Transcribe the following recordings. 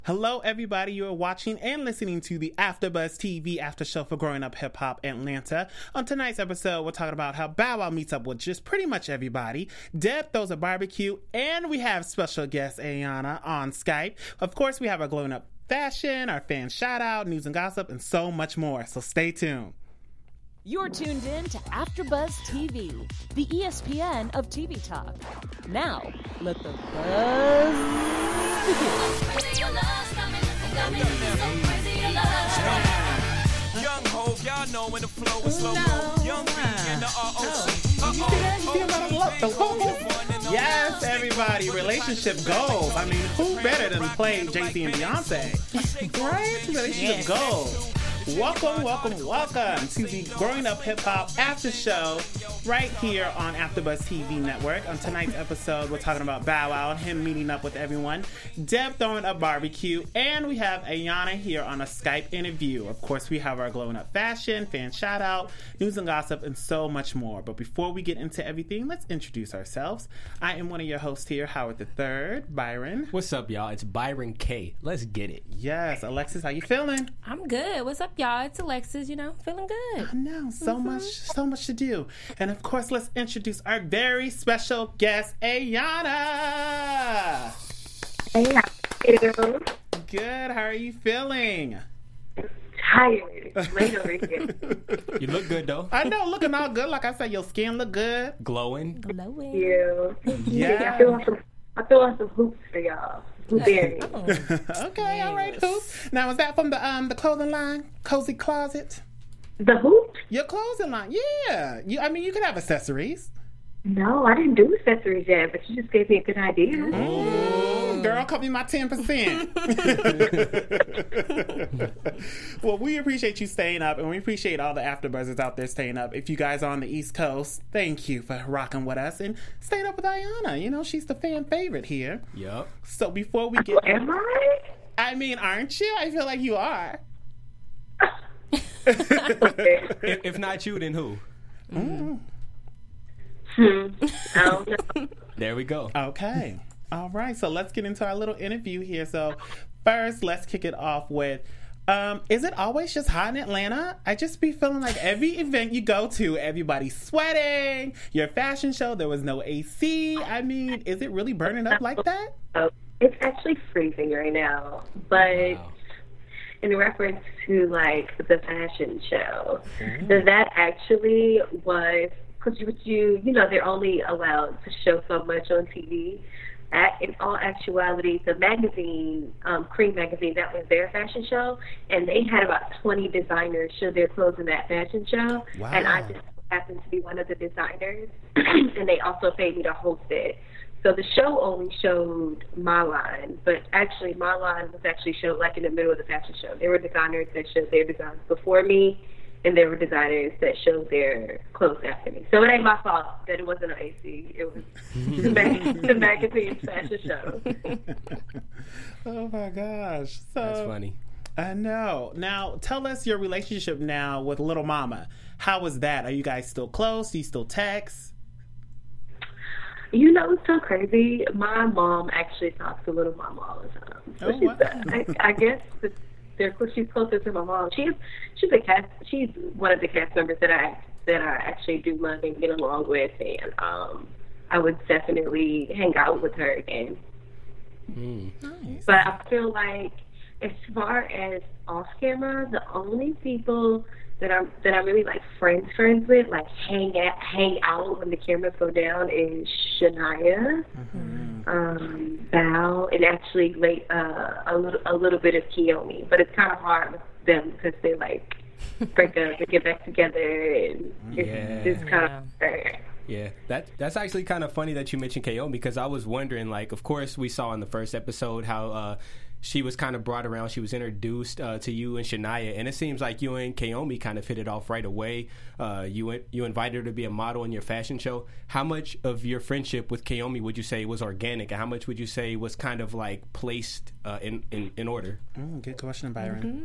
Hello, everybody. You are watching and listening to the AfterBuzz TV After Show for Growing Up Hip Hop Atlanta. On tonight's episode, we're talking about how Bow Wow meets up with just pretty much everybody. Deb throws a barbecue, and we have special guest Ayana on Skype. Of course, we have our glowing up fashion, our fan shout out, news and gossip, and so much more. So stay tuned. You're tuned in to AfterBuzz TV, the ESPN of TV talk. Now, let the buzz begin. Young Hov, y'all know when the flow is slow mo. Young B and the ROC. Yes, everybody. Relationship goals. I mean, who better than play Jay-Z and Beyonce? Right? Relationship goals. Welcome to the Growing Up Hip Hop After Show right here on AfterBuzz TV Network. On tonight's episode, we're talking about Bow Wow and him meeting up with everyone, Deb throwing a barbecue, and we have Ayana here on a Skype interview. Of course, we have our glowing up fashion, fan shout out, news and gossip, and so much more. But before we get into everything, let's introduce ourselves. I am one of your hosts here, Howard III, Byron. What's up, y'all? It's Byron K. Let's get it. Yes, Alexis, how you feeling? I'm good. What's up, y'all? It's Alexis, feeling good. I know, so much to do. And of course, let's introduce our very special guest, Ayana. Hey, how are you? Good, how are you feeling? Tired. Late over here. You look good, though. I know, looking all good. Like I said, your skin look good. Glowing. Thank you. Yeah. I feel like some hoops for y'all. Blueberry. Okay, all right, hoops. Now, is that from the clothing line, Cozy Closet? The hoops? Your clothing line, yeah. You could have accessories. No, I didn't do accessories yet, but you just gave me a good idea. Girl, cut me my 10%. Well, we appreciate you staying up, and we appreciate all the AfterBuzzers out there staying up. If you guys are on the East Coast, thank you for rocking with us and staying up with Ayana. She's the fan favorite here. Yep. So before we get... Am I? I mean, aren't you? I feel like you are. If not you, then who? I don't know. There we go. Okay. All right. So let's get into our little interview here. So first, let's kick it off with, is it always just hot in Atlanta? I just be feeling like every event you go to, everybody's sweating. Your fashion show, there was no AC. I mean, is it really burning up like that? It's actually freezing right now, but in reference to like the fashion show, that actually was because they're only allowed to show so much on TV. In all actuality, the magazine, Cream Magazine, that was their fashion show, and they had about 20 designers show their clothes in that fashion show. Wow. And I just happened to be one of the designers, and they also paid me to host it. So the show only showed my line, but actually my line was actually showed like in the middle of the fashion show. There were designers that showed their designs before me, and there were designers that showed their clothes after me. So it ain't my fault that it wasn't an AC. It was the magazine's fashion show. Oh, my gosh. So, that's funny. I know. Now, tell us your relationship now with Little Mama. How is that? Are you guys still close? Do you still text? It's so crazy. My mom actually talks to Little Mama all the time. So I guess she's closer to my mom. She's one of the cast members that I actually do love and get along with, and I would definitely hang out with her again. Nice. But I feel like as far as off camera, the only people that I'm really like friends with, like hang out when the cameras go down, is Shania, Bow, and actually a little bit of Kiyomi. But it's kind of hard with them because they like break up and get back together, and it's kind of. Yeah, that's actually kind of funny that you mentioned Kiyomi, because I was wondering, like, of course we saw in the first episode how she was kind of brought around. She was introduced to you and Shania, and it seems like you and Kiyomi kind of hit it off right away. You invited her to be a model in your fashion show. How much of your friendship with Kiyomi would you say was organic, and how much would you say was kind of like placed in order? Good question, Byron.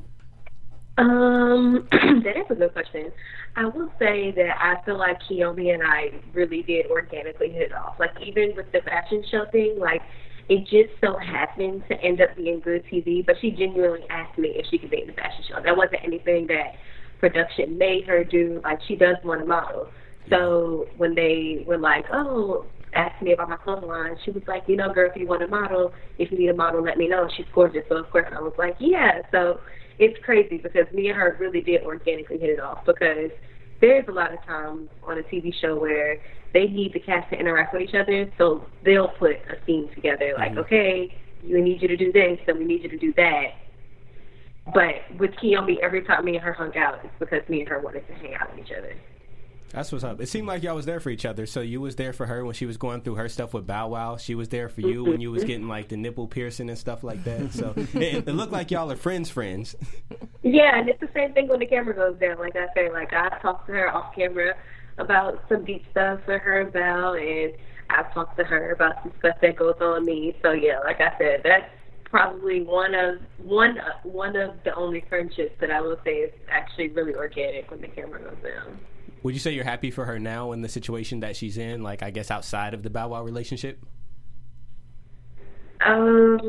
That is a good question. I will say that I feel like Kiyomi and I really did organically hit it off. Like, even with the fashion show thing, like, it just so happened to end up being good TV, but she genuinely asked me if she could be in the fashion show. That wasn't anything that production made her do. Like, she does want to model. So when they were like, oh, ask me about my clothing line, she was like, you know, girl, if you want to model, if you need a model, let me know. She's gorgeous. So, of course, I was like, yeah. So it's crazy because me and her really did organically hit it off, because there's a lot of times on a TV show where they need the cast to interact with each other, so they'll put a scene together, like, okay, we need you to do this, and we need you to do that. But with Kiyomi, every time me and her hung out, it's because me and her wanted to hang out with each other. That's what's up. It seemed like y'all was there for each other. So you was there for her when she was going through her stuff with Bow Wow. She was there for you when you was getting like the nipple piercing and stuff like that. So it looked like y'all are friends. Yeah, and it's the same thing when the camera goes down. Like I say, like I talked to her off camera about some deep stuff for her and Bow, and I've talked to her about some stuff that goes on me. So yeah, like I said, that's probably one of the only friendships that I will say is actually really organic when the camera goes down. Would you say you're happy for her now in the situation that she's in, like, I guess, outside of the Bow Wow relationship? I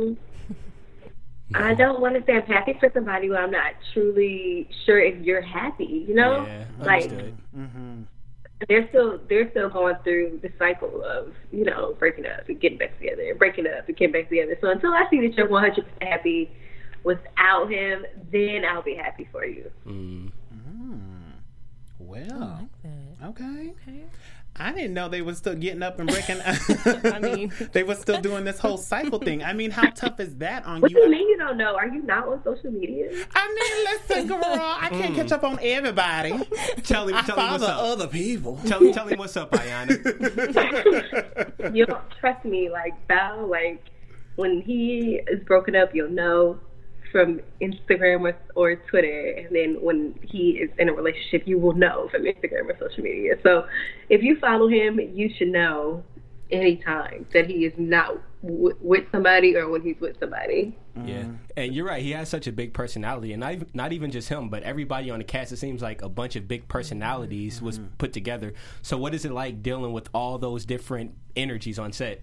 don't want to say I'm happy for somebody when I'm not truly sure if you're happy, you know? Yeah, like, understood. They're still going through the cycle of, you know, breaking up and getting back together, and breaking up and getting back together. So until I see that you're 100% happy without him, then I'll be happy for you. Well, okay. I didn't know they were still getting up and breaking up. I mean, they were still doing this whole cycle thing. I mean, how tough is that on What you? do you mean you don't know? Are you not on social media? I mean, listen, girl, I can't catch up on everybody. Tell him what's Follow up. other people. Tell him what's up, Ayana. You don't trust me, like Bow, like when he is broken up, you'll know from Instagram or Twitter, and then when he is in a relationship, you will know from Instagram or social media. So if you follow him, you should know anytime that he is not with somebody or when he's with somebody. Yeah, and you're right. He has such a big personality, and not even just him, but everybody on the cast. It seems like a bunch of big personalities was put together. So what is it like dealing with all those different energies on set?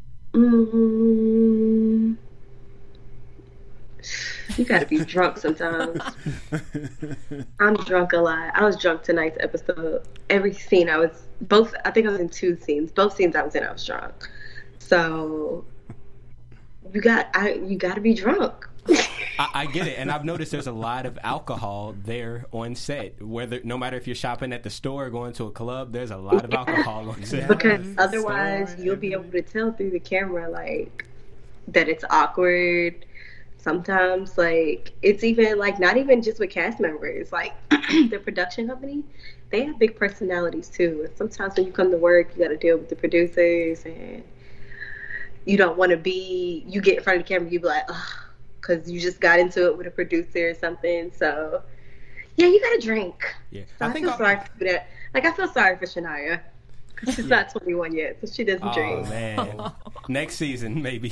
You gotta be drunk sometimes. I'm drunk a lot. I was drunk tonight's episode. Every scene I think I was in 2 scenes. Both scenes I was in, I was drunk. So you gotta be drunk. I get it, and I've noticed there's a lot of alcohol there on set. No matter if you're shopping at the store or going to a club, there's a lot of alcohol on set. Because otherwise you'll be able to tell through the camera, like, that it's awkward. Sometimes, like, it's even, like, not even just with cast members. Like, the production company, they have big personalities, too. And sometimes when you come to work, you got to deal with the producers, and you don't want to you get in front of the camera, you be like, ugh, because you just got into it with a producer or something. So, yeah, you got to drink. Yeah. So I feel sorry for that. Like, I feel sorry for Shania. She's not 21 yet, so she doesn't drink. Oh, man. Next season, maybe.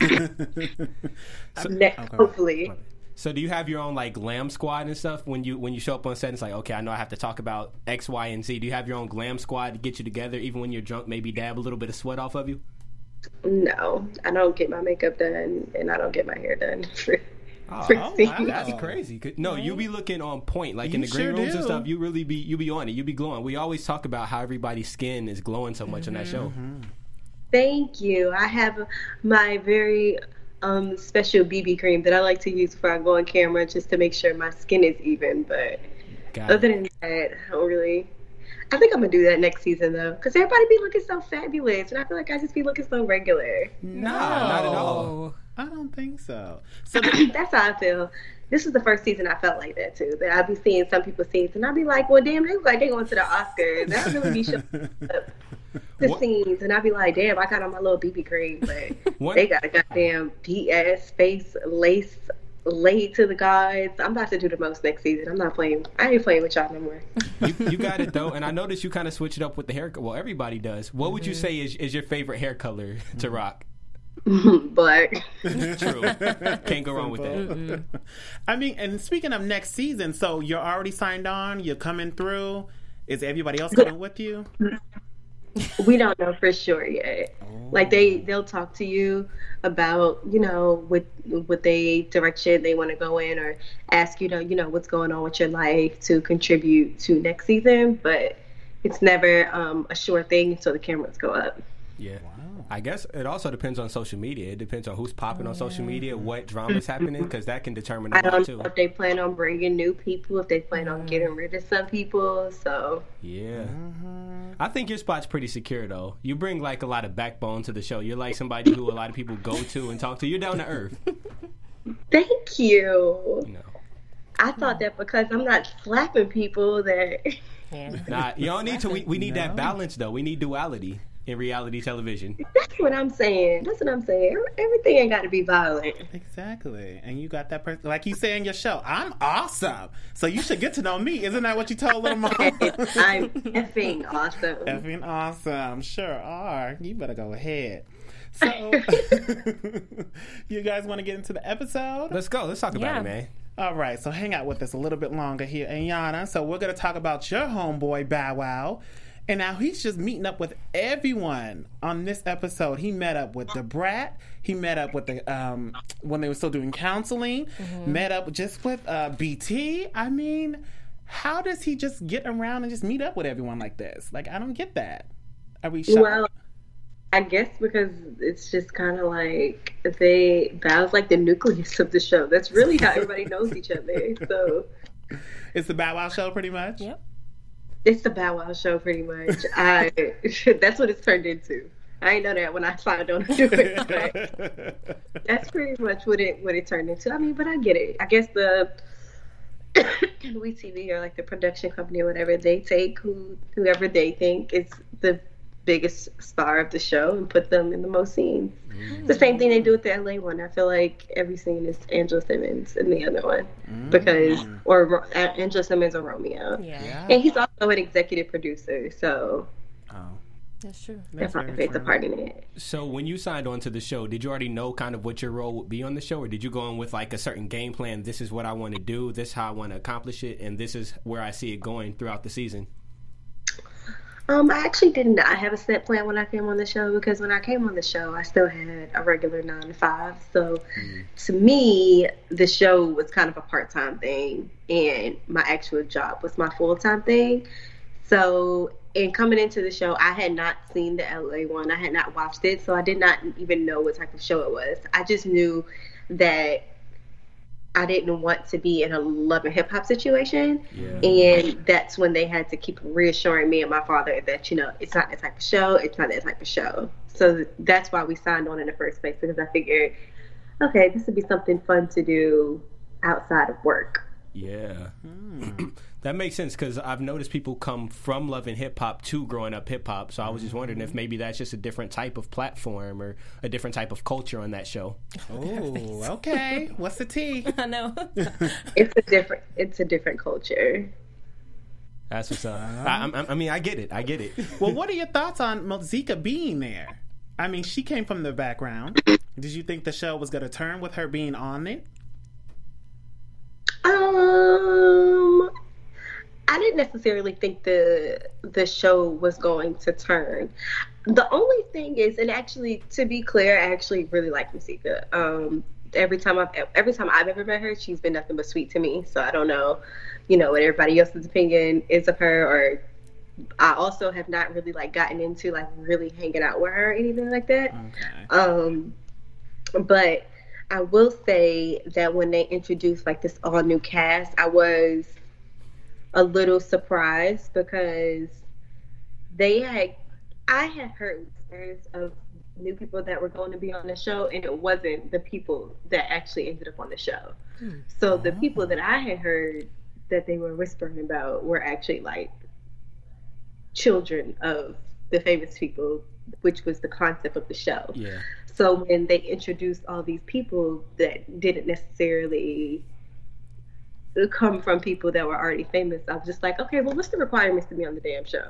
Hopefully. So do you have your own, like, glam squad and stuff when you show up on set? It's like, okay, I know I have to talk about X, Y, and Z. Do you have your own glam squad to get you together, even when you're drunk, maybe dab a little bit of sweat off of you? No, I don't get my makeup done, and I don't get my hair done. Wow, that's crazy. No, you be looking on point, like in the green rooms and stuff. You be on it. You be glowing. We always talk about how everybody's skin is glowing so much on that show. Thank you. I have my very special BB cream that I like to use before I go on camera, just to make sure my skin is even. But other than that, I don't really. I think I'm gonna do that next season though, because everybody be looking so fabulous, and I feel like I just be looking so regular. No, not at all. I don't think so. So that's how I feel. This was the first season I felt like that too. That I'd be seeing some people's scenes, and I'd be like, "Well, damn, they look like they going to the Oscars." And I'd really be showing up the scenes, and I'd be like, "Damn, I got on my little BB cream, but they got a goddamn DS face lace laid to the gods." I'm about to do the most next season. I'm not playing. I ain't playing with y'all no more. You got it though, and I noticed you kind of switch it up with the hair. Well, everybody does. What would you say is your favorite hair color to rock? Black. True. Can't go wrong with that. I mean, and speaking of next season, so you're already signed on. You're coming through. Is everybody else coming with you? We don't know for sure yet. Like they'll talk to you about, what they direction they want to go in, or ask what's going on with your life to contribute to next season, but it's never a sure thing until the cameras go up. Yeah. I guess it also depends on social media. It depends on who's popping on social media, what drama's happening, because that can determine a I lot don't too. know if they plan on bringing new people, if they plan on getting rid of some people. So yeah, I think your spot's pretty secure though. You bring like a lot of backbone to the show. You're like somebody who a lot of people go to and talk to. You're down to earth. Thank you. You know. I thought that because I'm not slapping people that. Nah, you don't need to. We need that balance though. We need duality in reality television. That's what I'm saying. Everything ain't got to be violent. Exactly. And you got that person, like you say in your show, I'm awesome. So you should get to know me. Isn't that what you told little mom? I'm effing awesome. Effing awesome. Sure are. You better go ahead. So, you guys want to get into the episode? Let's go. Let's talk about it, man. All right. So hang out with us a little bit longer here, Ayana. So we're going to talk about your homeboy, Bow Wow. And now he's just meeting up with everyone on this episode. He met up with the Brat. He met up with the when they were still doing counseling. Met up just with BT. I mean, how does he just get around and just meet up with everyone like this? Like, I don't get that. Are we shocked? Well, I guess because it's just kind of like Bow's like the nucleus of the show. That's really how everybody knows each other. So it's the Bow Wow show, pretty much. Yep. It's the Bow Wow show, pretty much. That's what it's turned into. I ain't know that when I signed on to do it. But that's pretty much what it turned into. I mean, but I get it. I guess the We TV or like the production company or whatever, they take whoever they think is the biggest star of the show and put them in the most scenes. The same thing they do with the LA one. I feel like every scene is Angela Simmons in the other one or Angela Simmons or Romeo. Yeah. And he's also an executive producer, so That's true. that probably plays a part in it. So when you signed on to the show, did you already know kind of what your role would be on the show, or did you go in with like a certain game plan? This is what I want to do, this is how I want to accomplish it, and this is where I see it going throughout the season? I actually did not have a set plan when I came on the show, because when I came on the show, I still had a regular 9 to 5. So to me, the show was kind of a part-time thing, and my actual job was my full-time thing. So in coming into the show, I had not seen the LA one. I had not watched it, so I did not even know what type of show it was. I just knew that I didn't want to be in a Love and Hip Hop situation. And that's when they had to keep reassuring me and my father that, it's not that type of show. It's not that type of show. So that's why we signed on in the first place, because I figured, okay, this would be something fun to do outside of work. Yeah. That makes sense, because I've noticed people come from Love and Hip Hop to Growing Up Hip Hop. So I was just wondering if maybe that's just a different type of platform or a different type of culture on that show. Oh, okay. What's the tea? I know. It's a different culture. That's what's up. I mean, I get it. Well, what are your thoughts on Mozeka being there? I mean, she came from the background. Did you think the show was going to turn with her being on it? I didn't necessarily think the show was going to turn. The only thing is, and actually, to be clear, I actually really like Mozeka. Every time I've ever met her, she's been nothing but sweet to me. So I don't know, what everybody else's opinion is of her, or I also have not really gotten into really hanging out with her or anything like that. Okay. But I will say that when they introduced this all new cast, I was a little surprised, because I had heard stories of new people that were going to be on the show, and it wasn't the people that actually ended up on the show. So the people that I had heard that they were whispering about were actually children of the famous people, which was the concept of the show. Yeah. So when they introduced all these people that didn't necessarily come from people that were already famous, I was just like, okay, well, what's the requirements to be on the damn show?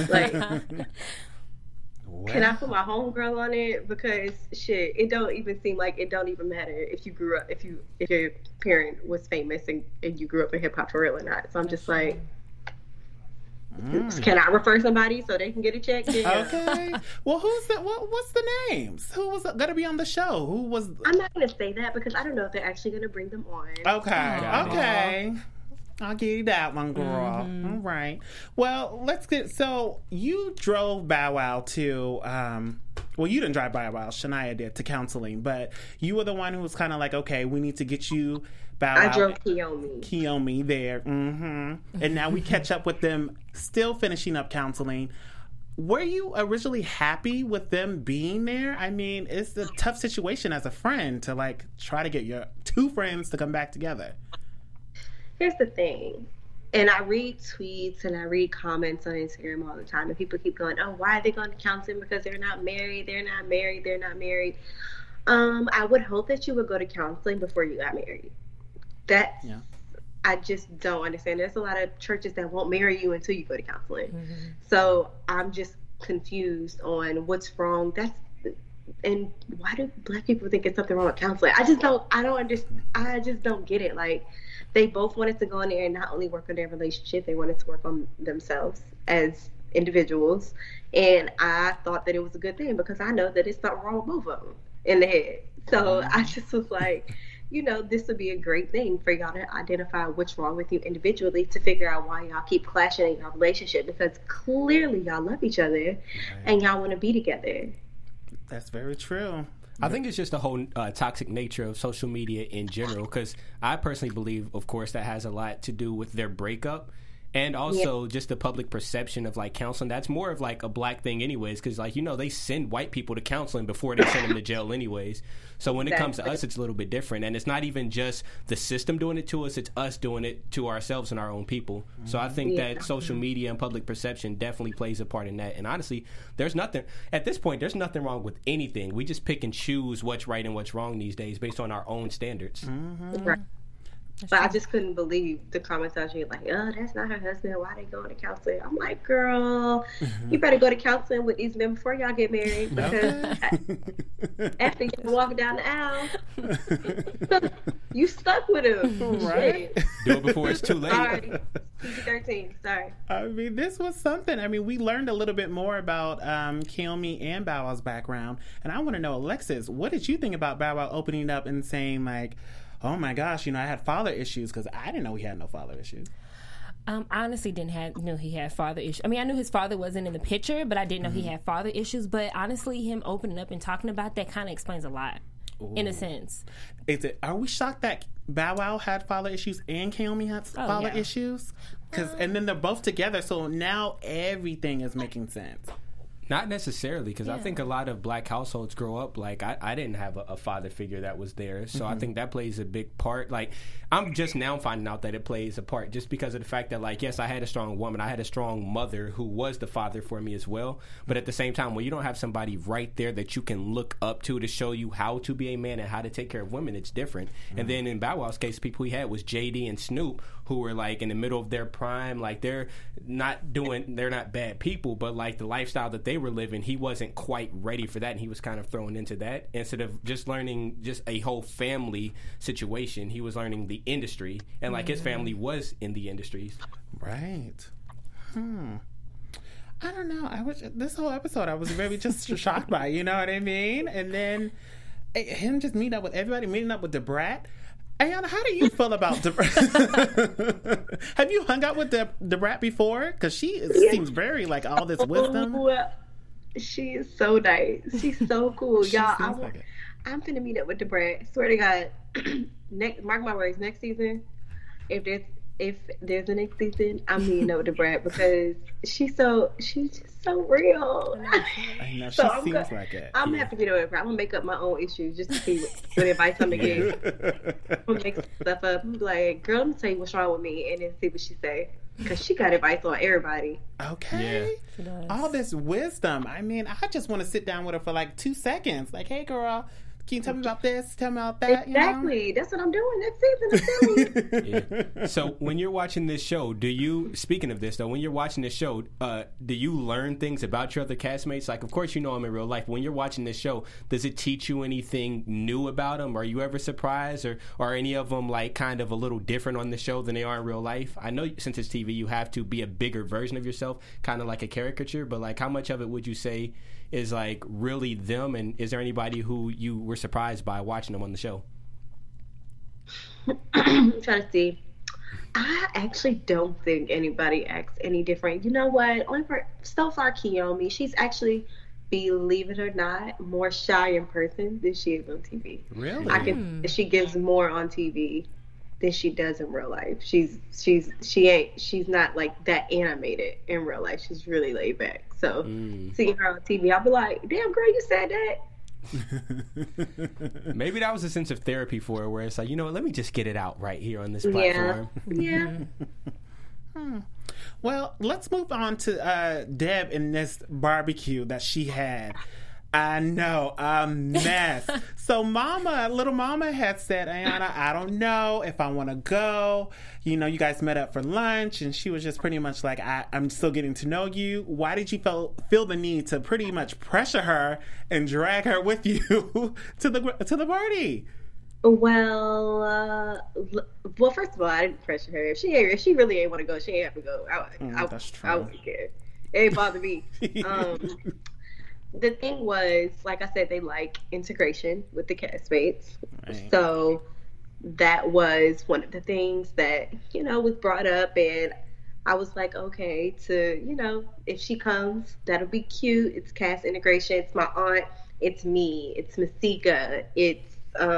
Can I put my homegirl on it? Because shit, it don't even seem like it don't even matter if you grew up, if your parent was famous and you grew up in hip hop for real or not. So I'm just like, Can I refer somebody so they can get a check? Yeah. Okay. Well, what's the names? Who was going to be on the show? Who was? I'm not going to say that because I don't know if they're actually going to bring them on. Okay. I'll give you that one, girl. All right. Well, let's get. So you drove Bow Wow to. Well, you didn't drive Bow Wow. Shania did to counseling, but you were the one who was kind of like, okay, we need to get you. Bow Wow. I drove Kiyomi there. And now we catch up with them, still finishing up counseling. Were you originally happy with them being there? I mean, it's a tough situation as a friend to like try to get your two friends to come back together. Here's the thing, and I read tweets and I read comments on Instagram all the time, and people keep going, oh, why are they going to counseling? Because they're not married. I would hope that you would go to counseling before you got married. I just don't understand. There's a lot of churches that won't marry you until you go to counseling. So I'm just confused on what's wrong. And why do Black people think it's something wrong with counseling? I don't understand. I just don't get it. Like, they both wanted to go in there and not only work on their relationship, they wanted to work on themselves as individuals. And I thought that it was a good thing because I know that it's something wrong with both of them in the head. So I just was like, this would be a great thing for y'all to identify what's wrong with you individually, to figure out why y'all keep clashing in your relationship, because clearly y'all love each other and y'all want to be together. That's very true. I think it's just the whole toxic nature of social media in general, because I personally believe, of course, that has a lot to do with their breakup. And also just the public perception of like counseling. That's more of like a Black thing anyways, because like, they send white people to counseling before they send them to jail anyways. So when it comes to us, it's a little bit different. And it's not even just the system doing it to us, it's us doing it to ourselves and our own people. So I think that social media and public perception definitely plays a part in that. And honestly, at this point, there's nothing wrong with anything. We just pick and choose what's right and what's wrong these days based on our own standards. Right. But I just couldn't believe the comments out here like, oh, that's not her husband. Why they going to counseling? I'm like, girl, you better go to counseling with these men before y'all get married, because after you walk down the aisle, you stuck with him. Right? Do it before it's too late. Sorry. PG-13, sorry. I mean, this was something. I mean, we learned a little bit more about Kiyomi and Bow Wow's background. And I want to know, Alexis, what did you think about Bow Wow opening up and saying like, oh my gosh, I had father issues, because I didn't know he had no father issues. I honestly didn't know he had father issues. I mean, I knew his father wasn't in the picture, but I didn't know he had father issues. But honestly, him opening up and talking about that kind of explains a lot, in a sense. Are we shocked that Bow Wow had father issues and Kiyomi had father issues? And then they're both together, so now everything is making sense. Not necessarily, because I think a lot of Black households grow up like I didn't have a father figure that was there, so I think that plays a big part. Like, I'm just now finding out that it plays a part just because of the fact that, like, yes, I had a strong woman, I had a strong mother who was the father for me as well, but at the same time, when you don't have somebody right there that you can look up to show you how to be a man and how to take care of women, it's different. And then in Bow Wow's case, people he had was JD and Snoop, who were like in the middle of their prime, like they're not bad people, but like the lifestyle that they were living, he wasn't quite ready for that, and he was kind of thrown into that. Instead of just learning just a whole family situation, he was learning the industry, and like his family was in the industries. Right. I don't know. This whole episode I was very just shocked by, you know what I mean? And then him just meeting up with everybody, meeting up with Da Brat. Ayana, how do you feel about Da Brat? Have you hung out with Da Brat before? Because she seems very like all this wisdom. She is so nice. She's so cool. Y'all, I'm finna meet up with Da Brat. Swear to God, mark my words, next season, if there's a next season, I'm meeting up with Da Brat, because she's just so real. I know, she seems like it. I'm gonna have to meet up with Da Brat. I'm gonna make up my own issues just to see what advice I'm gonna give. I'm gonna make stuff up. I'm like, girl, let me tell you what's wrong with me, and then see what she say. Because she got advice on everybody. Okay. Yeah. All this wisdom. I mean, I just want to sit down with her for like 2 seconds. Like, hey, girl, Can you tell me about this? Tell me about that. Exactly. That's what I'm doing next season. I'm telling you. Yeah. So when you're watching this show, speaking of this though, when you're watching this show, do you learn things about your other castmates? Like, of course, you know them in real life. When you're watching this show, does it teach you anything new about them? Are you ever surprised, or are any of them like kind of a little different on the show than they are in real life? I know since it's TV, you have to be a bigger version of yourself, kind of like a caricature, but like how much of it would you say is like really them, and is there anybody who you were surprised by watching them on the show? I'm trying to see. I actually don't think anybody acts any different. You know what? Only so far, Kiyomi, she's actually, believe it or not, more shy in person than she is on TV. Really? She gives more on TV than she does in real life. She's not like that animated in real life. She's really laid back. So seeing her on TV, I'll be like, damn girl, you said that. Maybe that was a sense of therapy for her, where it's like, you know what, let me just get it out right here on this platform. Yeah. Well, let's move on to Deb in this barbecue that she had. I know, a mess. So little mama had said, Ayana, I don't know if I want to go. You know, you guys met up for lunch, and she was just pretty much like, I'm still getting to know you. Why did you feel the need to pretty much pressure her and drag her with you to the party? Well, first of all, I didn't pressure her. If she really ain't want to go, she ain't have to go. That's true. I wouldn't care. It ain't bother me. The thing was, like I said, they like integration with the castmates. Right. So that was one of the things that, you know, was brought up, and I was like, okay, if she comes, that'll be cute. It's cast integration. It's my aunt. It's me. It's Masika. It's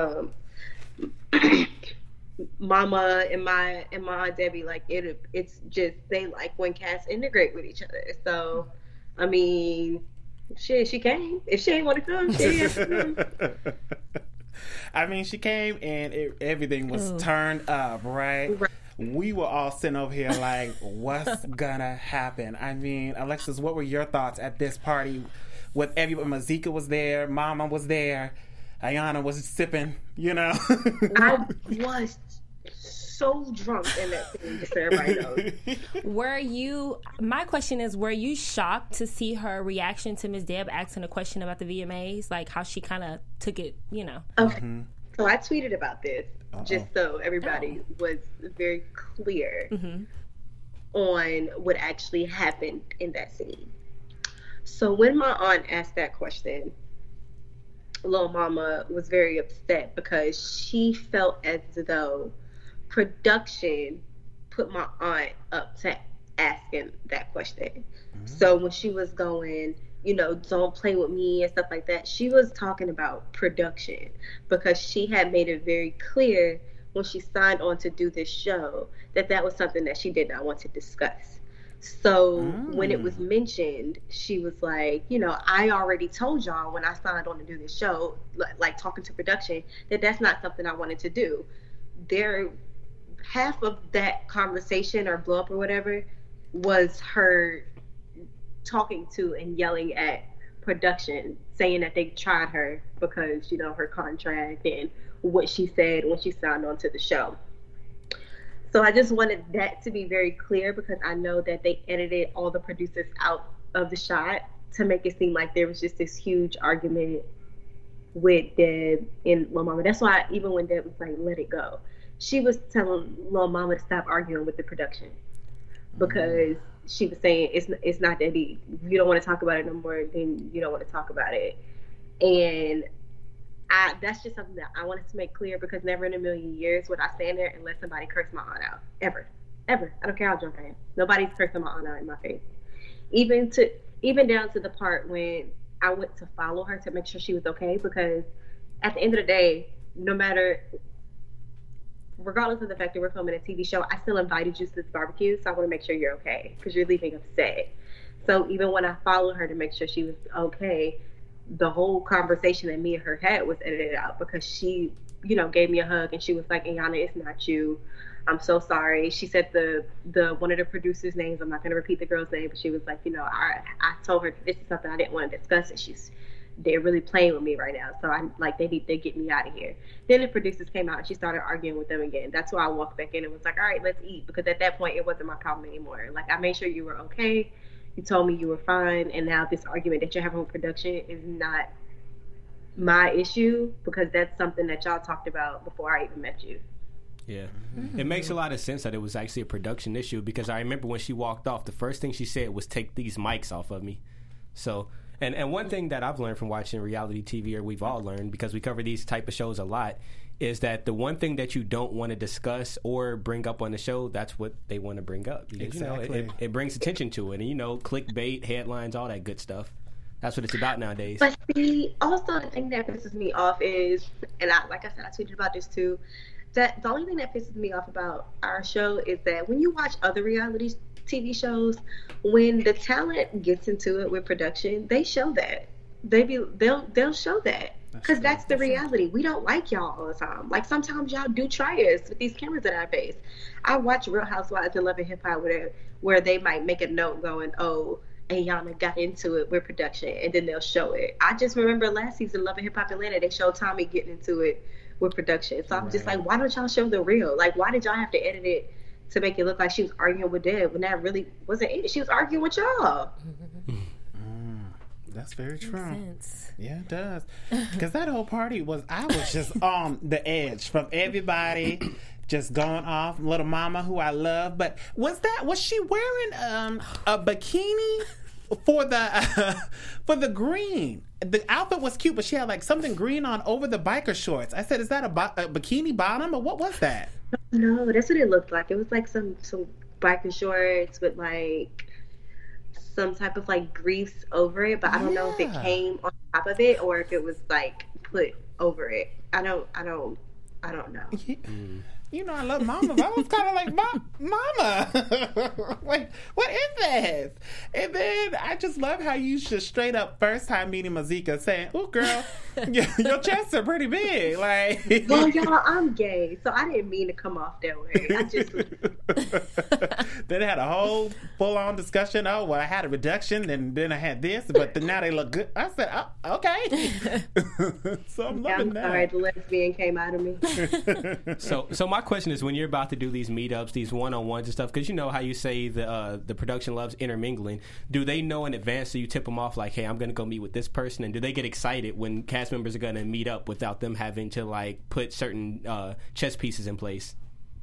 Mama and my Aunt Debbie. Like it's just, they like when casts integrate with each other. So, I mean, she came. If she ain't want to come, she didn't have to come. I mean, she came and everything was turned up, right? We were all sitting over here like, what's gonna happen? I mean, Alexis, what were your thoughts at this party? With everybody, Masika was there, Mama was there, Ayana was sipping, you know. I was so drunk in that scene, just so everybody knows. My question is, were you shocked to see her reaction to Miss Deb asking a question about the VMAs? Like how she kind of took it, you know? Okay. So I tweeted about this just so everybody was very clear on what actually happened in that scene. So when my aunt asked that question, Lil Mama was very upset because she felt as though production put my aunt up to asking that question. So when she was going, you know, don't play with me and stuff like that, she was talking about production because she had made it very clear when she signed on to do this show that was something that she did not want to discuss. So when it was mentioned, she was like, you know, I already told y'all when I signed on to do this show, like talking to production, that's not something I wanted to do. Half of that conversation or blow up or whatever was her talking to and yelling at production, saying that they tried her because, you know, her contract and what she said when she signed on to the show. So I just wanted that to be very clear because I know that they edited all the producers out of the shot to make it seem like there was just this huge argument with Deb and Lil Mama. That's why even when Deb was like, let it go, she was telling Lil Mama to stop arguing with the production because she was saying it's not that deep. If you don't want to talk about it no more, then you don't want to talk about it. And that's just something that I wanted to make clear because never in a million years would I stand there and let somebody curse my aunt out. Ever. I don't care how drunk I am. Nobody's cursing my aunt out in my face. Even down to the part when I went to follow her to make sure she was okay, because at the end of the day, regardless of the fact that we're filming a TV show, I still invited you to this barbecue, so I want to make sure you're okay because you're leaving upset. So even when I followed her to make sure she was okay, the whole conversation that me and her had was edited out because she, you know, gave me a hug and she was like, Ayana, it's not you. I'm so sorry. She said the one of the producers' names. I'm not going to repeat the girl's name, but she was like, you know, I told her this is something I didn't want to discuss, and she's they're really playing with me right now. So I'm like, they get me out of here. Then the producers came out and she started arguing with them again. That's why I walked back in and was like, all right, let's eat. Because at that point, it wasn't my problem anymore. Like, I made sure you were okay. You told me you were fine. And now this argument that you're having with production is not my issue, because that's something that y'all talked about before I even met you. Yeah. It makes a lot of sense that it was actually a production issue, because I remember when she walked off, the first thing she said was, take these mics off of me. So, and one thing that I've learned from watching reality TV, or we've all learned, because we cover these type of shows a lot, is that the one thing that you don't want to discuss or bring up on the show, that's what they want to bring up. Because, exactly. It brings attention to it. And, clickbait, headlines, all that good stuff. That's what it's about nowadays. But see, also the thing that pisses me off is, and like I said, I tweeted about this too, that the only thing that pisses me off about our show is that when you watch other reality TV shows, when the talent gets into it with production, they show that. They'll show that. Because that's the reality. We don't like y'all all the time. Like, sometimes y'all do try us with these cameras in our face. I watch Real Housewives and Love and Hip Hop where they might make a note going, oh, Ayana got into it with production, and then they'll show it. I just remember last season, Love and Hip Hop Atlanta, they showed Tommy getting into it with production. So I'm just like, why don't y'all show the real? Like, why did y'all have to edit it to make it look like she was arguing with Deb when that really wasn't it? She was arguing with y'all. That's very true. Yeah, it does. Because that whole party I was just on the edge from everybody just going off. Little Mama, who I love. But was she wearing a bikini for the green? The outfit was cute, but she had like something green on over the biker shorts. I said, is that a bikini bottom, or what was that? No, that's what it looked like. It was like some biker shorts with like some type of like grease over it, but I don't know if it came on top of it or if it was like put over it. I don't know. You know, I love Mama, but I was kind of like, Mama, wait, what is this? And then I just love how you just straight up first time meeting Mazika saying, oh, girl, your chests are pretty big. Like, well, y'all, I'm gay, so I didn't mean to come off that way. I just Then they had a whole full-on discussion. Oh, well, I had a reduction, and then I had this, but now they look good. I said, oh, okay. So I'm loving that. All right, the lesbian came out of me. So my question is, when you're about to do these meetups, these one-on-ones and stuff, because you know how you say the production loves intermingling, do they know in advance, so you tip them off like, hey, I'm going to go meet with this person, and do they get excited when cast members are going to meet up without them having to like put certain chess pieces in place?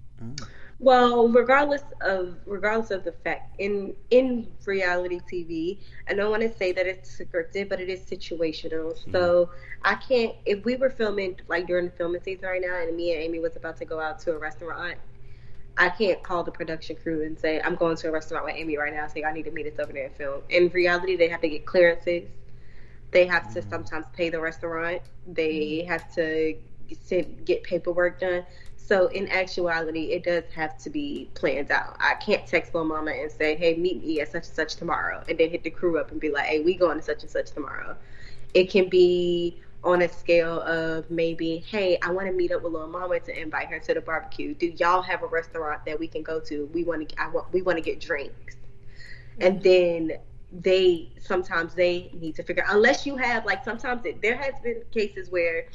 Well, regardless of the fact, in reality TV, I don't want to say that it's scripted, but it is situational. So I can't, if we were filming like during the filming season right now, and me and Amy was about to go out to a restaurant, I can't call the production crew and say, I'm going to a restaurant with Amy right now, so I need to meet us over there and film. In reality, they have to get clearances. They have to sometimes pay the restaurant. They have to get paperwork done. So in actuality, it does have to be planned out. I can't text Lil Mama and say, hey, meet me at such and such tomorrow, and then hit the crew up and be like, hey, we going to such and such tomorrow. It can be on a scale of maybe, hey, I want to meet up with Lil Mama to invite her to the barbecue. Do y'all have a restaurant that we can go to? We want to get drinks. And then sometimes they need to figure, unless you have, like, sometimes there has been cases where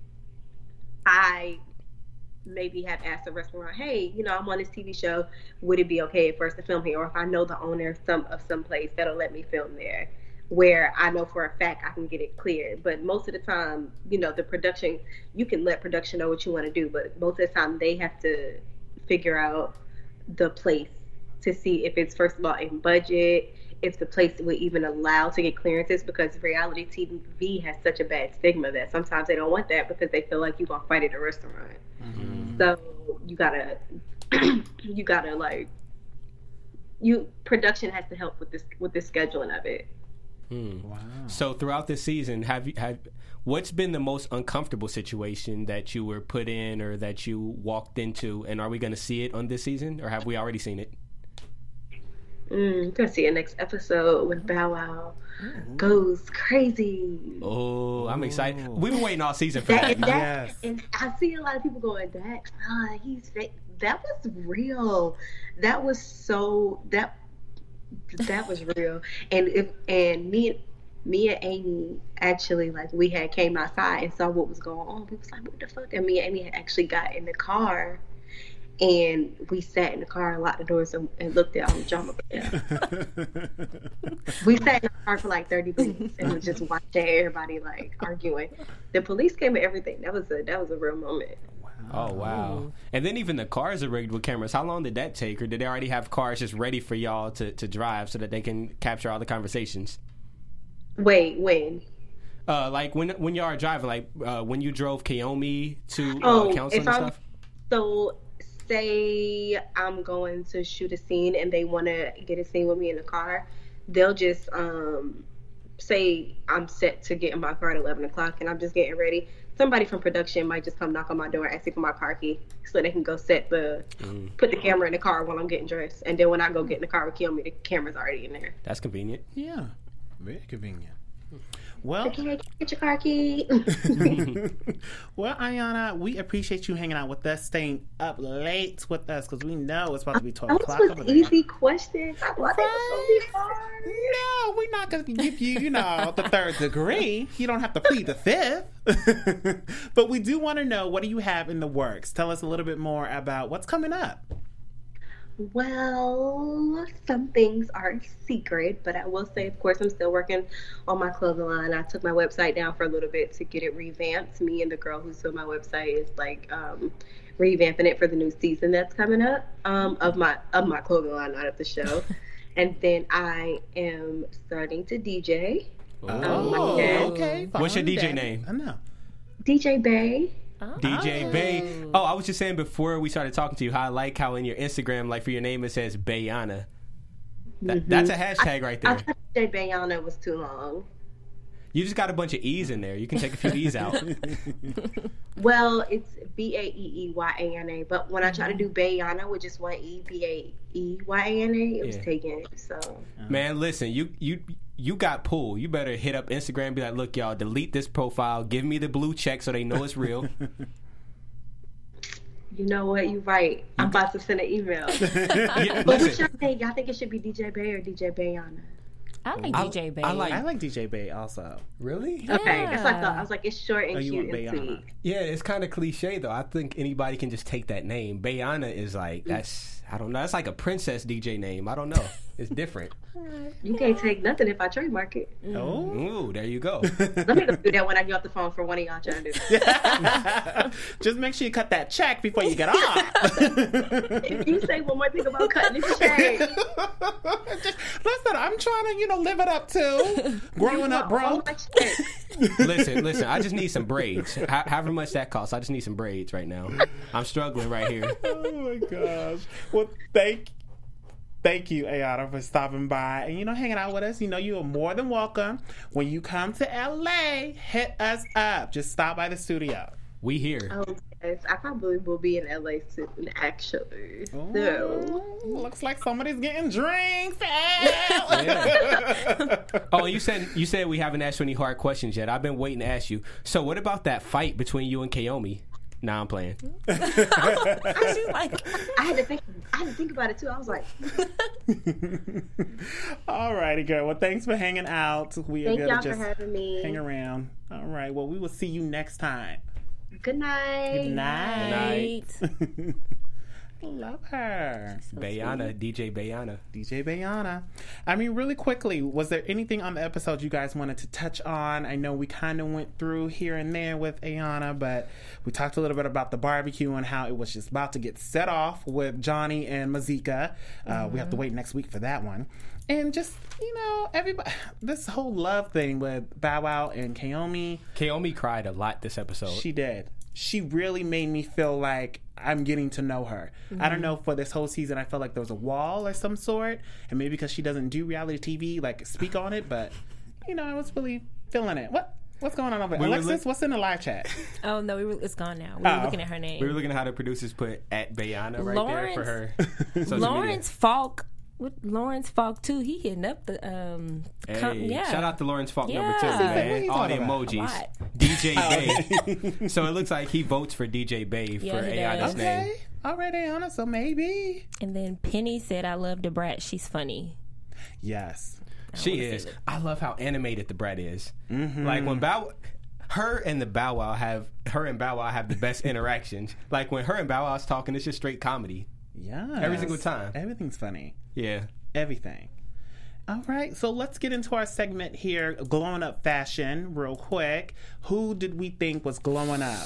I maybe have asked a restaurant, hey, I'm on this TV show, would it be okay for us to film here? Or if I know the owner of some place that'll let me film there, where I know for a fact I can get it cleared. But most of the time, the production, you can let production know what you want to do, but most of the time they have to figure out the place to see if it's, first of all, in budget, if the place would even allow to get clearances, because reality TV has such a bad stigma that sometimes they don't want that because they feel like you're going to fight at a restaurant. Mm-hmm. So you gotta production has to help with the scheduling of it. Wow. So throughout this season, what's been the most uncomfortable situation that you were put in or that you walked into, and are we going to see it on this season, or have we already seen it? You're going to see it next episode when Bow Wow goes crazy. Oh, I'm excited. We've been waiting all season for that. Yes. And I see a lot of people going, he's fake. That was real. That was so, that was real. And me me and Amy actually, like, we had came outside and saw what was going on. We was like, what the fuck? And me and Amy had actually got in the car, and we sat in the car and locked the doors and looked at all the drama. We sat in the car for like 30 minutes and was just watching everybody like arguing. The police came and everything. That was a real moment. Oh, wow. And then even the cars are rigged with cameras. How long did that take? Or did they already have cars just ready for y'all to drive so that they can capture all the conversations? Wait, when? Like when y'all are driving, like when you drove Kaomi to counseling and stuff? So, say I'm going to shoot a scene and they want to get a scene with me in the car, they'll just say I'm set to get in my car at 11 o'clock and I'm just getting ready. Somebody from production might just come knock on my door and ask me for my car key so they can go put the camera in the car while I'm getting dressed. And then when I go get in the car with Kiyomi, the camera's already in there. That's convenient. Yeah, very convenient. Well, okay, get your car key. Well, Ayana, we appreciate you hanging out with us, staying up late with us, because we know it's about to be 12 o'clock over there. Those was easy questions. I thought they were going to be hard. No, we're not going to give you, the third degree. You don't have to plead the fifth. But we do want to know, what do you have in the works? Tell us a little bit more about what's coming up. Well, some things are secret, but I will say, of course, I'm still working on my clothing line. I took my website down for a little bit to get it revamped. Me and the girl who's doing my website is like revamping it for the new season that's coming up of my clothing line, not of the show. And then I am starting to DJ. Okay. What's your DJ name? I know. DJ Bay. DJ Bay. Oh, I was just saying before we started talking to you, how I like how in your Instagram, like for your name, it says Bayana. That's a hashtag right there. I thought DJ Bayana was too long. You just got a bunch of E's in there. You can take a few E's out. Well, it's Baeeyyana, but when I try to do Bayana with just one E, Baeeyyana, it was taken. So, man, listen, you got pulled. You better hit up Instagram and be like, look, y'all, delete this profile. Give me the blue check so they know it's real. You know what? You're right. I'm about to send an email. Yeah, but what's your name? Y'all think it should be DJ Bay or DJ Bayana? I like DJ Bay. I like DJ Bay also. Really? Yeah. Okay, that's what I thought. I was like, it's short and cute and sweet. Yeah, it's kind of cliche though. I think anybody can just take that name. Bayana is like, I don't know. That's like a princess DJ name. I don't know. It's different. You can't take nothing if I trademark it. Oh, ooh, there you go. Let me go do that when I get off the phone for one of y'all trying to do that. Just make sure you cut that check before you get off. If you say one more thing about cutting this check. Listen, I'm trying to, live it up to growing up broke. Listen. I just need some braids. However much that costs, I just need some braids right now. I'm struggling right here. Oh my gosh. Well, thank you, Ayana, for stopping by and, hanging out with us. You are more than welcome. When you come to LA, hit us up. Just stop by the studio. We here. Oh, yes. I probably will be in LA soon, actually. So. Looks like somebody's getting drinks. Oh, you said we haven't asked you any hard questions yet. I've been waiting to ask you. So what about that fight between you and Kaomi? Nah, I'm playing. I had to think about it too. I was like, all righty, girl. Well, thanks for hanging out. We thank are y'all just for having me. Hang around. All right. Well, we will see you next time. Good night. Good night. Good night. Love her. Bayana, DJ Bayana. DJ Bayana. I mean, really quickly, was there anything on the episode you guys wanted to touch on? I know we kind of went through here and there with Ayana, but we talked a little bit about the barbecue and how it was just about to get set off with Johnny and Mazika. We have to wait next week for that one. And just, everybody, this whole love thing with Bow Wow and Kaomi. Kaomi cried a lot this episode. She did. She really made me feel like I'm getting to know her. I don't know, for this whole season, I felt like there was a wall or some sort. And maybe because she doesn't do reality TV, like, speak on it. But, I was really feeling it. What's going on over there? Alexis, what's in the live chat? Oh, no, it's gone now. We were looking at her name. We were looking at how the producers put at Bayana right there for her. Lawrence Falk. With Lawrence Falk too, he hitting up the shout out to Lawrence Falk number 2, man. All the emojis. DJ Bay. So it looks like he votes for DJ Bay for Ayana's name. All right, Ayana, so maybe. And then Penny said, I love Da Brat, she's funny. Yes. She is. I love how animated the brat is. Mm-hmm. Like when her and Bow Wow have the best interactions. Like when her and Bow Wow's talking, it's just straight comedy. Yeah, every single time. Everything's funny. Yeah, everything. All right, so let's get into our segment here, glowing up fashion, real quick. Who did we think was glowing up?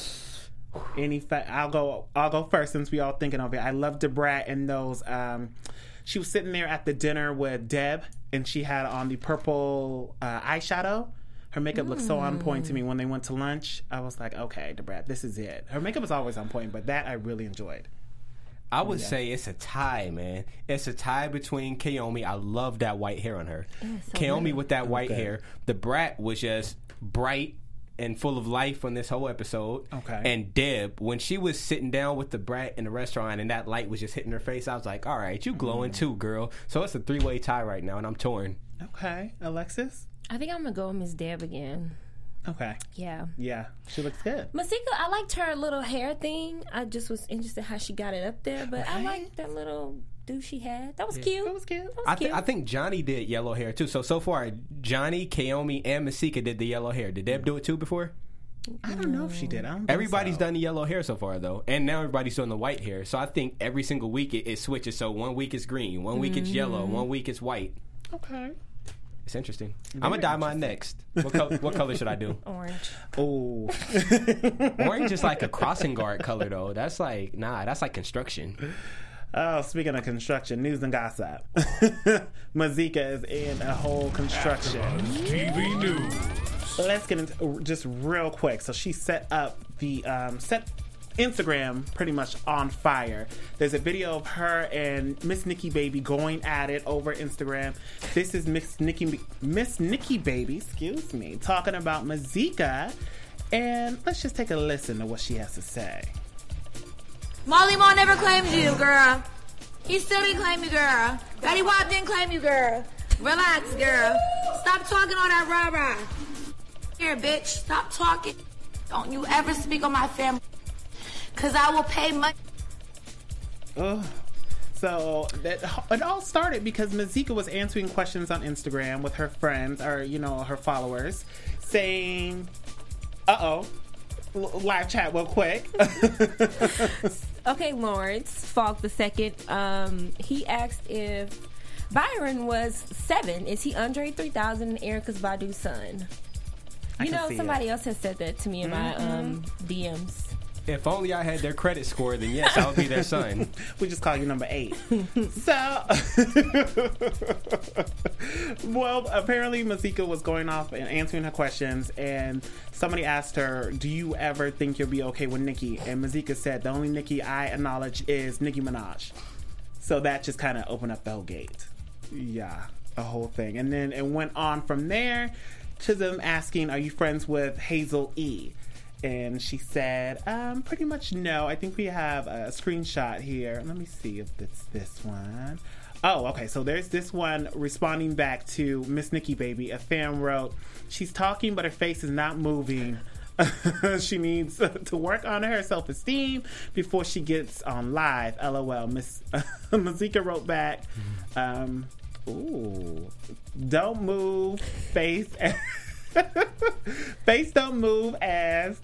I'll go first since we all thinking of it. I love Da Brat and those. She was sitting there at the dinner with Deb, and she had on the purple eyeshadow. Her makeup looked so on point to me when they went to lunch. I was like, okay, Da Brat, this is it. Her makeup is always on point, but that I really enjoyed. I would say it's a tie, man. It's a tie between Kaomi. I love that white hair on her. Kaomi with that white hair. The Brat was just bright and full of life on this whole episode. Okay. And Deb, when she was sitting down with the Brat in the restaurant and that light was just hitting her face, I was like, all right, you glowing too, girl. So it's a 3-way tie right now, and I'm torn. Okay. Alexis? I think I'm going to go with Miss Deb again. Okay. Yeah. Yeah. She looks good. Masika, I liked her little hair thing. I just was interested how she got it up there, but I liked that little do she had. That was cute. That was cute. I think Johnny did yellow hair too. So far, Johnny, Kaomi, and Masika did the yellow hair. Did Deb do it too before? I don't know if she did. Everybody's done the yellow hair so far, though. And now everybody's doing the white hair. So I think every single week it switches. So 1 week it's green, 1 week it's yellow, 1 week it's white. Okay. It's interesting. I'm going to dye mine next. What color should I do? Orange. Oh. Orange is like a crossing guard color, though. That's like construction. Oh, speaking of construction, news and gossip. Mazika is in a whole construction. TV News. Let's get into just real quick. So she set up the set Instagram pretty much on fire. There's a video of her and Miss Nikki Baby going at it over Instagram. This is Miss Nikki Baby, excuse me, talking about Mazika, and let's just take a listen to what she has to say. Molly Maul never claimed you, girl. He still didn't claim you, girl. Betty Wap didn't claim you, girl. Relax, girl. Stop talking all that rah-rah. Here, bitch. Stop talking. Don't you ever speak on my family. Because I will pay money. So it all started because Mazika was answering questions on Instagram with her friends, or, her followers, saying, live chat real quick. Okay, Lawrence Falk II. He asked if Byron was 7. Is he Andre 3000 and Erykah Badu's son? Somebody else has said that to me in my DMs. If only I had their credit score, then yes, I would be their son. We just call you number 8. So, well, apparently Mazika was going off and answering her questions, and somebody asked her, do you ever think you'll be okay with Nicki? And Mazika said, the only Nicki I acknowledge is Nicki Minaj. So that just kind of opened up the whole gate. Yeah, a whole thing. And then it went on from there to them asking, are you friends with Hazel E? And she said, pretty much no. I think we have a screenshot here. Let me see if it's this one. Oh, okay. So there's this one responding back to Miss Nikki Baby. A fan wrote, she's talking, but her face is not moving. She needs to work on her self-esteem before she gets on live. LOL. Miss Mazika wrote back, don't move, face. Face don't move, ass.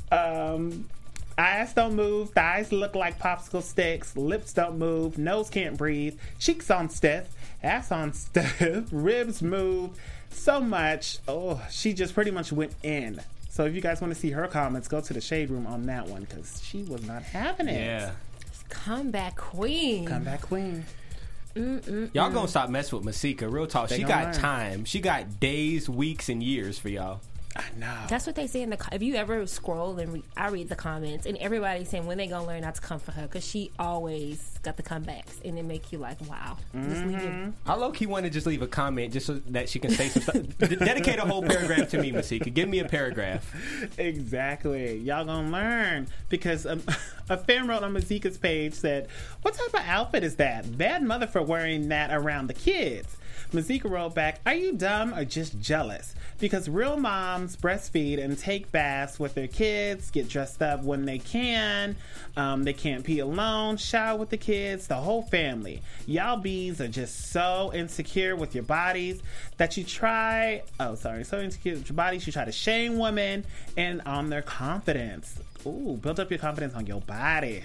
Eyes don't move. Thighs look like popsicle sticks. Lips don't move. Nose can't breathe. Cheeks on stiff. Ass on stiff. Ribs move. So much. Oh, she just pretty much went in. So if you guys want to see her comments, go to the Shade Room on that one, because she was not having it. Yeah. Comeback queen. Comeback queen. Y'all gonna stop messing with Masika. Real talk. She got time. She got days, weeks, and years for y'all. I know. That's what they say in the. If you ever scroll and I read the comments, and everybody's saying when they gonna learn not to come for her, because she always got the comebacks, and it make you like, wow. Just leave it. I low-key want to just leave a comment just so that she can say some stuff. Dedicate a whole paragraph to me, Masika. Give me a paragraph. Exactly. Y'all gonna learn, because a fan wrote on Mazika's page said, what type of outfit is that? Bad mother for wearing that around the kids. Mazika wrote back, "Are you dumb or just jealous? Because real moms breastfeed and take baths with their kids, get dressed up when they can. They can't pee alone, shower with the kids, the whole family. Y'all bees are just so insecure with your bodies that you try, so insecure with your bodies, you try to shame women and on their confidence. Ooh, build up your confidence on your body."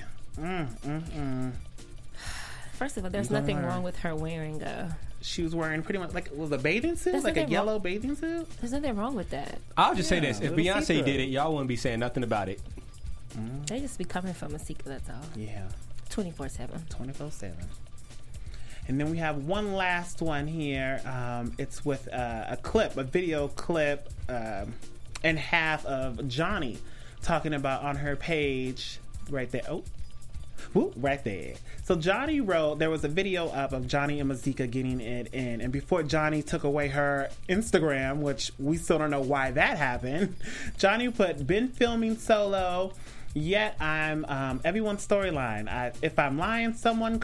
First of all, there's nothing wrong with her wearing she was wearing pretty much like, was a bathing suit? Like a yellow bathing suit? There's nothing wrong with that. I'll just say this. If Beyonce did it, y'all wouldn't be saying nothing about it. They just be coming from Masika, that's all. Yeah. 24/7. 24/7. And then we have one last one here. It's with a video clip, and half of Johnny talking about on her page right there. Oh. Woo, right there. So Johnny wrote, there was a video up of Johnny and Mazika getting it in, and before Johnny took away her Instagram, which we still don't know why that happened, Johnny put, "Been filming solo, yet I'm everyone's storyline. If I'm lying, someone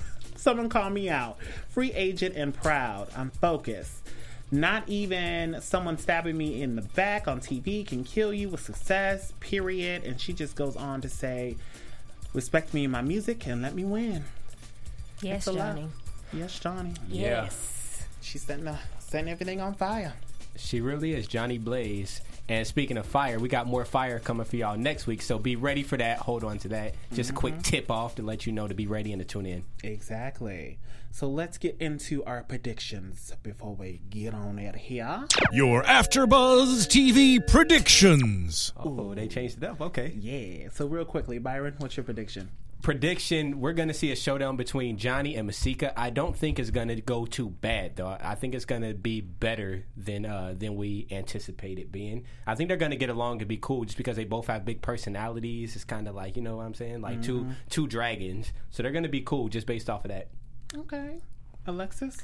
call me out. Free agent and proud. I'm focused. Not even someone stabbing me in the back on TV can kill you with success, period." And she just goes on to say, "Respect me in my music and let me win." Yes, Johnny. Yes, Johnny. Yes. She's setting everything on fire. She really is Johnny Blaze. And speaking of fire, we got more fire coming for y'all next week, so be ready for that. Hold on to that. Just a quick tip off to let you know to be ready and to tune in. Exactly. So let's get into our predictions before we get on out of here. Your AfterBuzz TV predictions. Oh, they changed it up. Okay. Yeah. So real quickly, Byron, what's your prediction? Prediction, we're going to see a showdown between Johnny and Masika. I don't think it's going to go too bad, though. I think it's going to be better than we anticipate it being. I think they're going to get along and be cool just because they both have big personalities. It's kind of like, you know what I'm saying? Like two dragons. So they're going to be cool just based off of that. Okay. Alexis?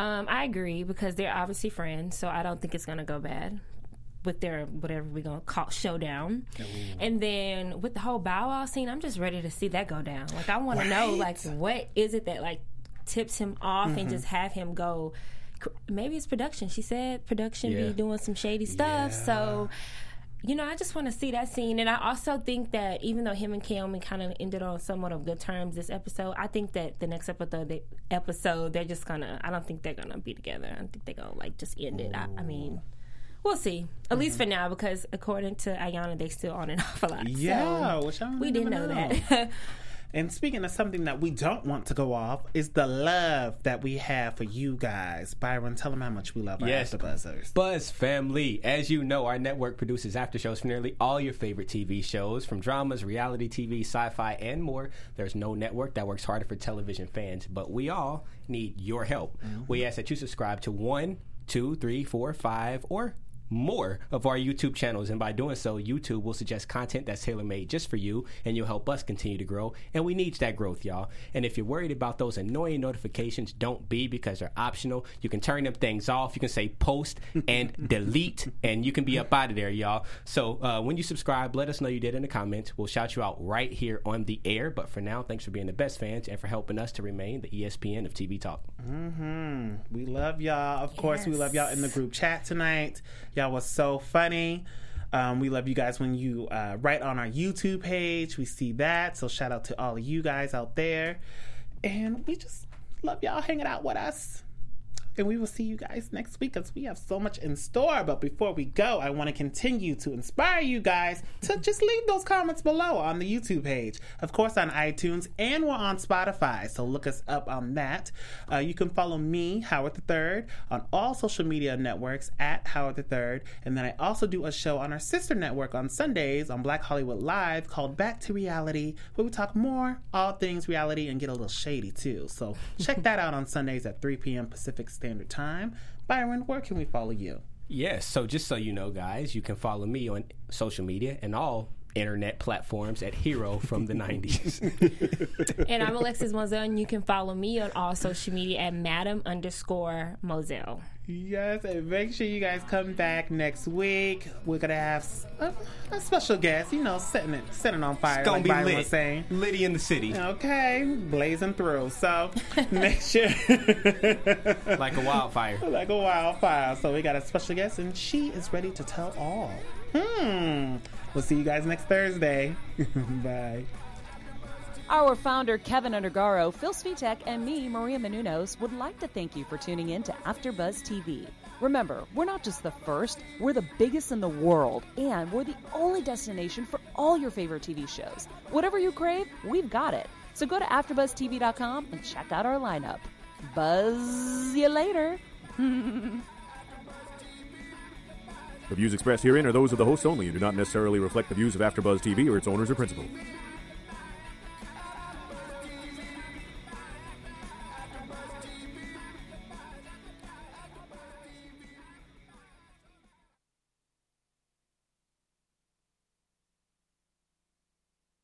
I agree because they're obviously friends, so I don't think it's going to go bad with their whatever we're going to call showdown. And then with the whole Bow Wow scene, I'm just ready to see that go down. Like, I want to know, like, what is it that, like, tips him off and just have him go. Maybe it's production. She said production be doing some shady stuff. So, you know, I just want to see that scene. And I also think that even though him and Kaomi kind of ended on somewhat of good terms this episode, I think that the next episode they're just going to, I don't think they're going to be together. I think they're going to, like, just end it. I mean, we'll see. At least for now, because according to Ayana, they still on and off a lot. Yeah, so which I we didn't know that. And speaking of something that we don't want to go off is the love that we have for you guys. Byron, tell them how much we love our AfterBuzzers. Buzz family. As you know, our network produces after shows for nearly all your favorite TV shows, from dramas, reality TV, sci-fi, and more. There's no network that works harder for television fans, but we all need your help. We ask that you subscribe to 1, 2, 3, 4, 5, or more of our YouTube channels, and by doing so, YouTube will suggest content that's tailor-made just for you, and you'll help us continue to grow, and we need that growth, y'all. And if you're worried about those annoying notifications, don't be, because they're optional. You can turn them things off. You can say post and delete, and you can be up out of there, y'all. So when you subscribe, let us know you did in the comments. We'll shout you out right here on the air. But for now, thanks for being the best fans and for helping us to remain the ESPN of TV Talk. We love y'all. Of course, we love y'all in the group chat tonight. Y'all was so funny. We love you guys when you write on our YouTube page. We see that. So shout out to all of you guys out there. And we just love y'all hanging out with us. And we will see you guys next week because we have so much in store. But before we go, I want to continue to inspire you guys to just leave those comments below on the YouTube page. Of course, on iTunes, and we're on Spotify. So look us up on that. You can follow me, Howard III, on all social media networks at Howard III. And then I also do a show on our sister network on Sundays on Black Hollywood Live called Back to Reality, where we talk more all things reality and get a little shady too. So check that out on Sundays at 3 p.m. Pacific Standard Time. Byron, where can we follow you? Yes, so just so you know, guys, you can follow me on social media and all internet platforms at Hero from the 90s. And I'm Alexis Moselle, and you can follow me on all social media at Madam_Moselle. Yes, and make sure you guys come back next week. We're gonna have a special guest, setting on fire. It's gonna like be Byron lit. was saying. Liddy in the city. Okay, blazing through. So make sure, like a wildfire. Like a wildfire. So we got a special guest, and she is ready to tell all. We'll see you guys next Thursday. Bye. Our founder, Kevin Undergaro, Phil Svitek, and me, Maria Menounos, would like to thank you for tuning in to AfterBuzz TV. Remember, we're not just the first, we're the biggest in the world, and we're the only destination for all your favorite TV shows. Whatever you crave, we've got it. So go to AfterBuzzTV.com and check out our lineup. Buzz you later. The views expressed herein are those of the hosts only and do not necessarily reflect the views of AfterBuzz TV or its owners or principals.